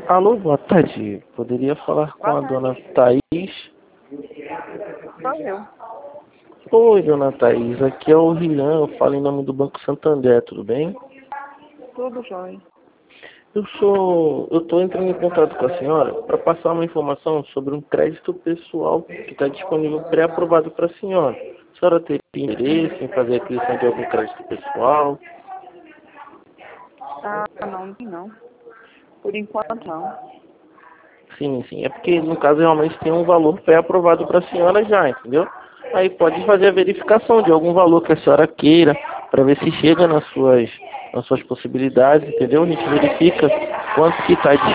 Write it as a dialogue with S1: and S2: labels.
S1: Alô, boa tarde. Poderia falar com a dona Thaís?
S2: Sou eu.
S1: Oi, dona Thaís. Aqui é o Rian. Eu falo em nome do Banco Santander, tudo bem?
S2: Tudo jóia.
S1: Eu estou entrando em contato com a senhora para passar uma informação sobre um crédito pessoal que está disponível pré-aprovado para a senhora. A senhora teria interesse em fazer a aquisição de algum crédito pessoal?
S2: Ah, não. Por enquanto, não.
S1: Sim, sim. É porque, no caso, realmente tem um valor pré-aprovado para a senhora já, entendeu? Aí pode fazer a verificação de algum valor que a senhora queira, para ver se chega nas suas possibilidades, entendeu? A gente verifica quanto que está